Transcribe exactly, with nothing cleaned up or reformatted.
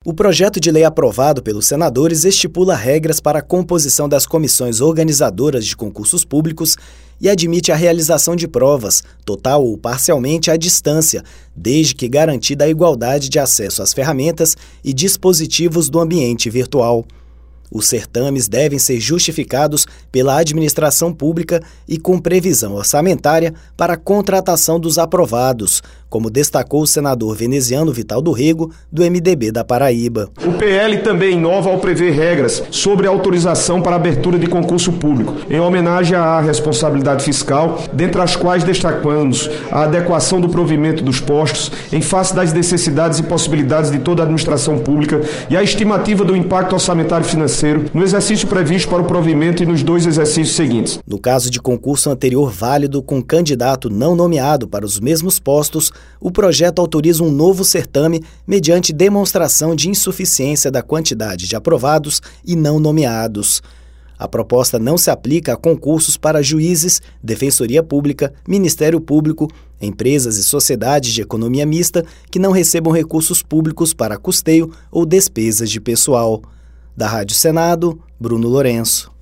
O projeto de lei aprovado pelos senadores estipula regras para a composição das comissões organizadoras de concursos públicos e admite a realização de provas, total ou parcialmente à distância, desde que garantida a igualdade de acesso às ferramentas e dispositivos do ambiente virtual. Os certames devem ser justificados pela administração pública e com previsão orçamentária para a contratação dos aprovados, como destacou o senador veneziano Vital do Rego, do M D B da Paraíba. O P L também inova ao prever regras sobre a autorização para abertura de concurso público, em homenagem à responsabilidade fiscal, dentre as quais destacamos a adequação do provimento dos postos em face das necessidades e possibilidades de toda a administração pública e a estimativa do impacto orçamentário financeiro no exercício previsto para o provimento e nos dois exercícios seguintes. No caso de concurso anterior válido com candidato não nomeado para os mesmos postos, o projeto autoriza um novo certame mediante demonstração de insuficiência da quantidade de aprovados e não nomeados. A proposta não se aplica a concursos para juízes, Defensoria Pública, Ministério Público, empresas e sociedades de economia mista que não recebam recursos públicos para custeio ou despesas de pessoal. Da Rádio Senado, Bruno Lourenço.